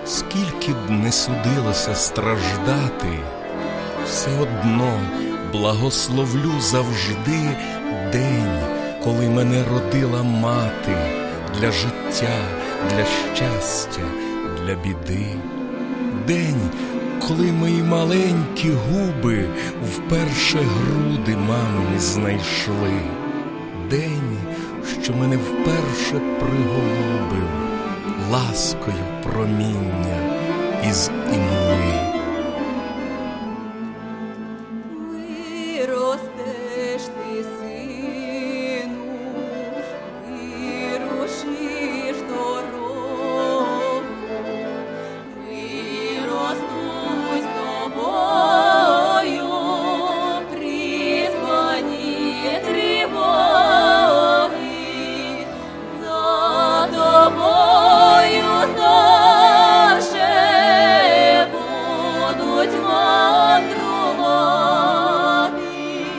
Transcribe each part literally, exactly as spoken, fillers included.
Скільки б не судилося страждати, все одно благословлю завжди день, коли мене родила мати, для життя, для щастя, для біди. День, коли мої маленькі губи вперше груди мамині знайшли. День, що мене вперше приголубив ласкою проміння із імли. Виростеш ти, сину, вирушиш дорогу, виростуть з тобою призвані тривоги, за тобою завше будуть мандрувати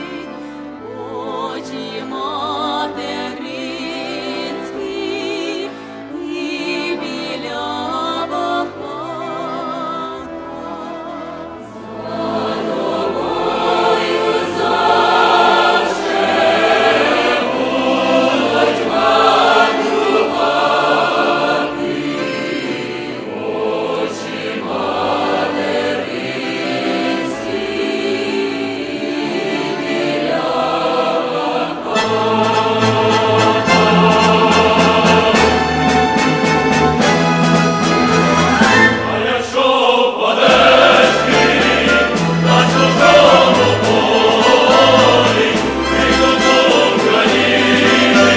очі материнські і біля багата. За тобою завше будуть мандрувати очі материнські і біля А якщо впадеш ти на чужому полі, прийдуть з України,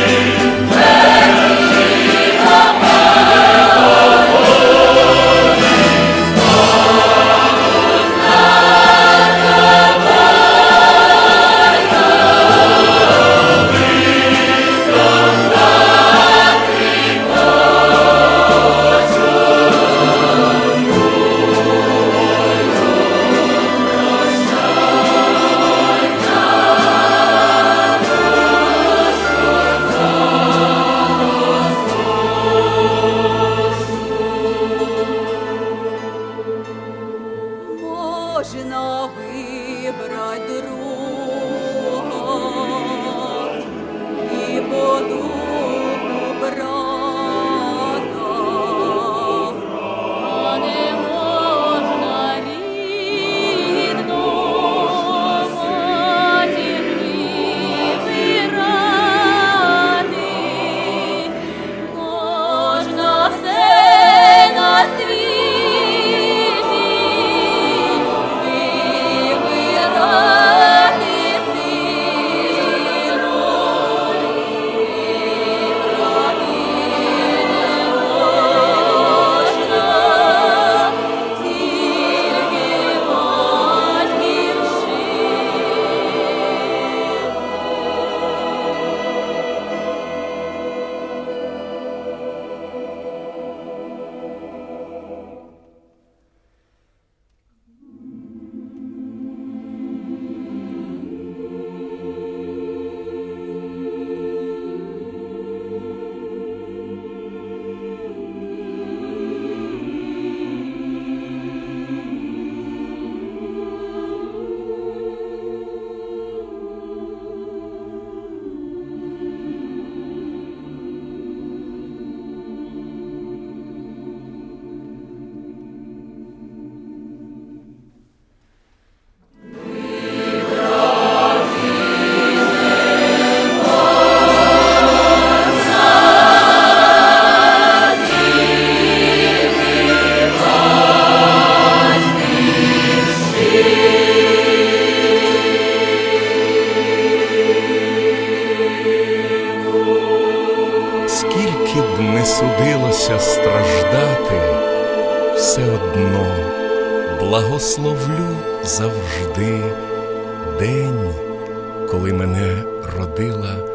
можна вибрать друга і по духу брата, а не можна рідну матір вибирати. Можна все на світі вибирати, сину, вибрати не можна, тільки Скільки б не судилося страждати, все одно благословлю завжди день, коли мене родила